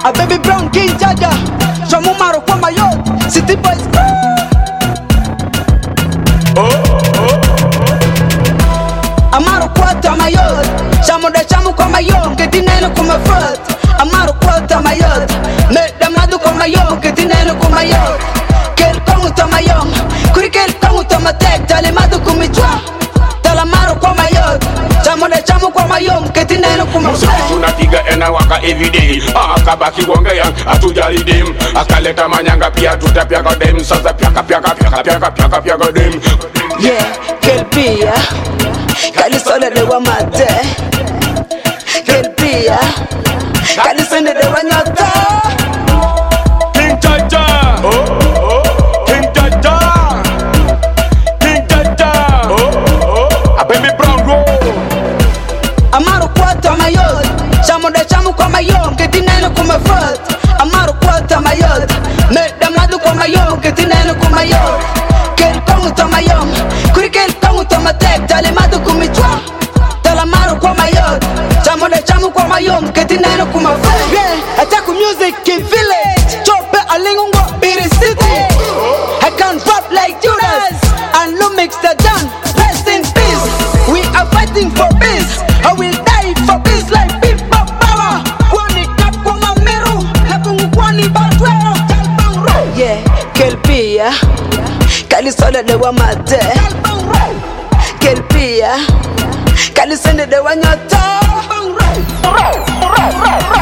A baby brown king jaja. Jamu maro kwa mayo. City boys. Amaro kwa tamayo. Jamu da jamu kwa mayo. Kedineno kwa mafat. Amaro kwa tamayo. Medam nadu kwa mayo. Kedineno kwa mayo. Kel kongu tamayo. Kuri kel kongu tamatek. Dale madu kumichwa. Talamaro kwa mayo. Jamu da jamu kwa mayo. Kedineno kwa mafat. Tunatiga ena waka everyday. Akabaki wongea atujali dem. Akaleta manyanga pia tutapiaga dem. Sasa piaka dem. Yeah, kelpia Kalisole de wa mate Kelpia Kalisole de wa nyota King Jaja, King Jaja, King Jaja, a baby brown roll. Amaro kwata mayot Chamo de chamo kwa mayot Ketineno kumefat Amaro kwata mayot Medam nadu kwa mayot Ketineno kumayot Kel kongu tamayom Kuri kel kongu tamatek Dale madu kumichwa Talamaro kwa mayot Chamo de chamo kwa mayom Ketineno kumefat Yeah, attack music in village Chope alingungo Biri city I can't rap like Judas And Lumix the John Rest in peace We are fighting for peace I will die for peace like people power Kwani kap kwa mamiru Hebu kwani batwero Yeah, kelpia Kalisole de wa mate Kelpia Kalisole de wa nyota